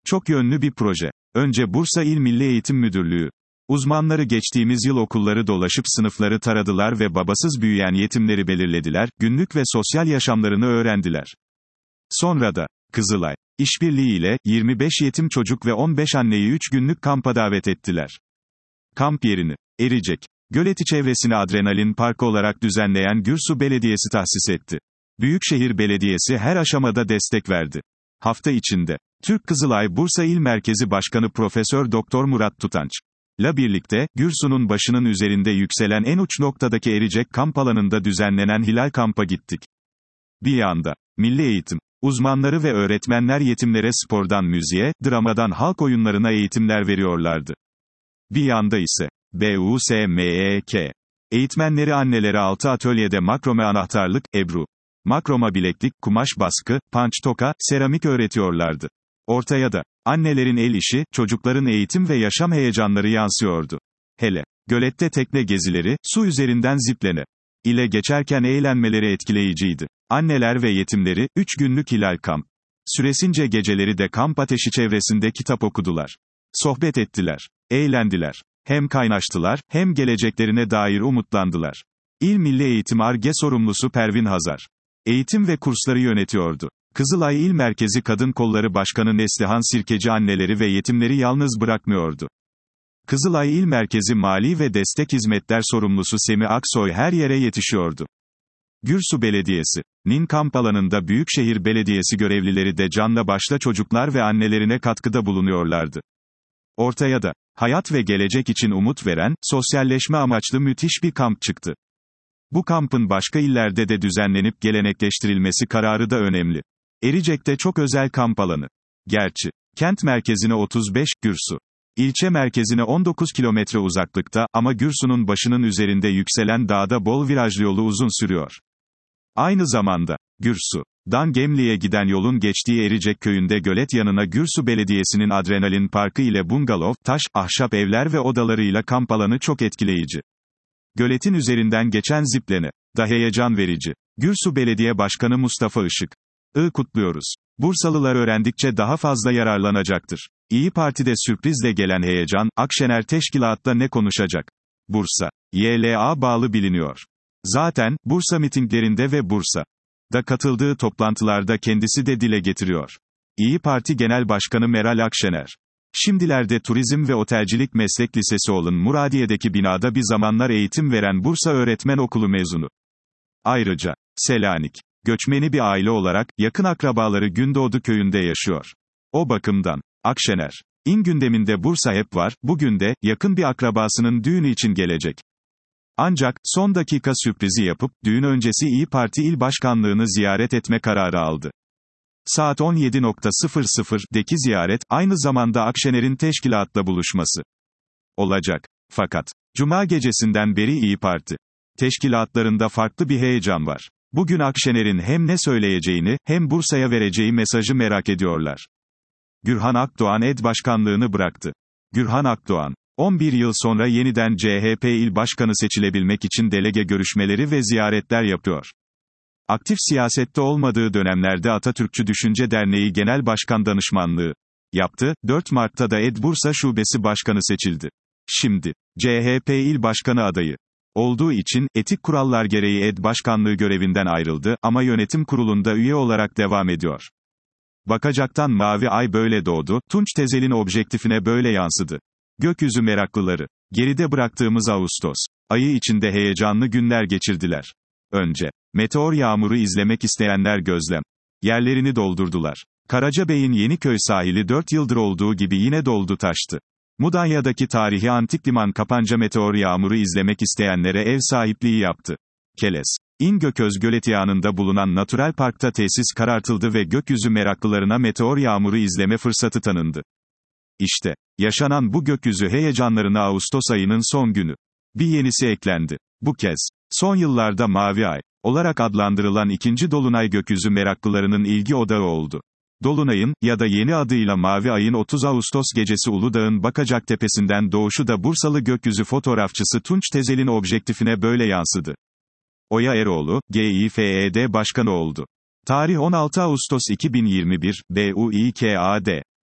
Çok yönlü bir proje. Önce Bursa İl Milli Eğitim Müdürlüğü. Uzmanları geçtiğimiz yıl okulları dolaşıp sınıfları taradılar ve babasız büyüyen yetimleri belirlediler, günlük ve sosyal yaşamlarını öğrendiler. Sonra da, Kızılay, işbirliğiyle, 25 yetim çocuk ve 15 anneyi 3 günlük kampa davet ettiler. Kamp yerini, Ericek, Göleti çevresini adrenalin parkı olarak düzenleyen Gürsu Belediyesi tahsis etti. Büyükşehir Belediyesi her aşamada destek verdi. Hafta içinde, Türk Kızılay Bursa İl Merkezi Başkanı Profesör Doktor Murat Tutanç'la birlikte, Gürsu'nun başının üzerinde yükselen en uç noktadaki Ericek kamp alanında düzenlenen Hilal Kamp'a gittik. Bir yanda, milli eğitim uzmanları ve öğretmenler yetimlere spordan müziğe, dramadan halk oyunlarına eğitimler veriyorlardı. Bir yanda ise, BUSMEK eğitmenleri annelere 6 atölyede makrome anahtarlık, ebru, makroma bileklik, kumaş baskı, panç toka, seramik öğretiyorlardı. Ortaya da, annelerin el işi, çocukların eğitim ve yaşam heyecanları yansıyordu. Hele, gölette tekne gezileri, su üzerinden ziplene ile geçerken eğlenmeleri etkileyiciydi. Anneler ve yetimleri, 3 günlük Hilal kamp süresince geceleri de kamp ateşi çevresinde kitap okudular. Sohbet ettiler. Eğlendiler. Hem kaynaştılar, hem geleceklerine dair umutlandılar. İl Milli Eğitim Ar-Ge sorumlusu Pervin Hazar, eğitim ve kursları yönetiyordu. Kızılay İl Merkezi Kadın Kolları Başkanı Neslihan Sirkeci anneleri ve yetimleri yalnız bırakmıyordu. Kızılay İl Merkezi Mali ve Destek Hizmetler Sorumlusu Semi Aksoy her yere yetişiyordu. Gürsu Belediyesi'nin kamp alanında Büyükşehir Belediyesi görevlileri de canla başla çocuklar ve annelerine katkıda bulunuyorlardı. Ortaya da, hayat ve gelecek için umut veren, sosyalleşme amaçlı müthiş bir kamp çıktı. Bu kampın başka illerde de düzenlenip gelenekleştirilmesi kararı da önemli. Ericek'te çok özel kamp alanı. Gerçi, kent merkezine 35, Gürsu İlçe merkezine 19 kilometre uzaklıkta, ama Gürsu'nun başının üzerinde yükselen dağda bol virajlı yolu uzun sürüyor. Aynı zamanda, Gürsu'dan Gemli'ye giden yolun geçtiği Ericek köyünde gölet yanına Gürsu Belediyesi'nin adrenalin parkı ile bungalov, taş, ahşap evler ve odalarıyla kamp alanı çok etkileyici. Göletin üzerinden geçen ziplene da heyecan verici. Gürsu Belediye Başkanı Mustafa Işık'ı kutluyoruz. Bursalılar öğrendikçe daha fazla yararlanacaktır. İyi Parti'de sürprizle gelen heyecan, Akşener teşkilatta ne konuşacak? Bursa, YLA bağlı biliniyor. Zaten, Bursa mitinglerinde ve Bursa'da katıldığı toplantılarda kendisi de dile getiriyor. İyi Parti Genel Başkanı Meral Akşener, şimdilerde Turizm ve Otelcilik Meslek Lisesi olan Muradiye'deki binada bir zamanlar eğitim veren Bursa Öğretmen Okulu mezunu. Ayrıca, Selanik göçmeni bir aile olarak, yakın akrabaları Gündoğdu köyünde yaşıyor. O bakımdan, Akşener'in gündeminde Bursa hep var, bugün de, yakın bir akrabasının düğünü için gelecek. Ancak, son dakika sürprizi yapıp, düğün öncesi İyi Parti İl Başkanlığını ziyaret etme kararı aldı. Saat 17.00'deki ziyaret, aynı zamanda Akşener'in teşkilatla buluşması olacak. Fakat, Cuma gecesinden beri İyi Parti teşkilatlarında farklı bir heyecan var. Bugün Akşener'in hem ne söyleyeceğini, hem Bursa'ya vereceği mesajı merak ediyorlar. Gürhan Akdoğan ED Başkanlığını bıraktı. Gürhan Akdoğan, 11 yıl sonra yeniden CHP İl Başkanı seçilebilmek için delege görüşmeleri ve ziyaretler yapıyor. Aktif siyasette olmadığı dönemlerde Atatürkçü Düşünce Derneği Genel Başkan Danışmanlığı yaptı, 4 Mart'ta da ED Bursa Şubesi Başkanı seçildi. Şimdi, CHP İl Başkanı adayı olduğu için, etik kurallar gereği ED Başkanlığı görevinden ayrıldı, ama yönetim kurulunda üye olarak devam ediyor. Bakacaktan mavi ay böyle doğdu, Tunç Tezel'in objektifine böyle yansıdı. Gökyüzü meraklıları, geride bıraktığımız Ağustos ayı içinde heyecanlı günler geçirdiler. Önce, meteor yağmuru izlemek isteyenler gözlem yerlerini doldurdular. Karacabey'in Yeniköy sahili 4 yıldır olduğu gibi yine doldu taştı. Mudanya'daki tarihi antik liman kapanca meteor yağmuru izlemek isteyenlere ev sahipliği yaptı. Keles İnegöl Göleti yanında bulunan Natural Park'ta tesis karartıldı ve gökyüzü meraklılarına meteor yağmuru izleme fırsatı tanındı. İşte, yaşanan bu gökyüzü heyecanlarına Ağustos ayının son günü bir yenisi eklendi. Bu kez, son yıllarda mavi ay olarak adlandırılan ikinci dolunay gökyüzü meraklılarının ilgi odağı oldu. Dolunayın, ya da yeni adıyla Mavi Ay'ın 30 Ağustos gecesi Uludağ'ın Bakacak Tepesi'nden doğuşu da Bursalı gökyüzü fotoğrafçısı Tunç Tezel'in objektifine böyle yansıdı. Oya Eroğlu, GİFED Başkanı oldu. Tarih 16 Ağustos 2021, BUİKAD.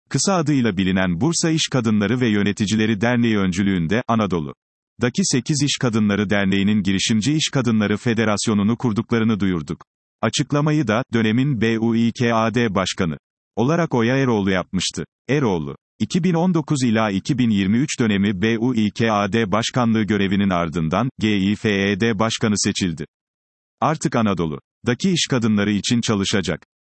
Kısa adıyla bilinen Bursa İş Kadınları ve Yöneticileri Derneği öncülüğünde, Anadolu'daki 8 İş Kadınları Derneği'nin Girişimci İş Kadınları Federasyonu'nu kurduklarını duyurduk. Açıklamayı da, dönemin BUİKAD Başkanı olarak Oya Eroğlu yapmıştı. Eroğlu, 2019 ila 2023 dönemi BUİKAD Başkanlığı görevinin ardından, GİFED Başkanı seçildi. Artık Anadolu'daki iş kadınları için çalışacak.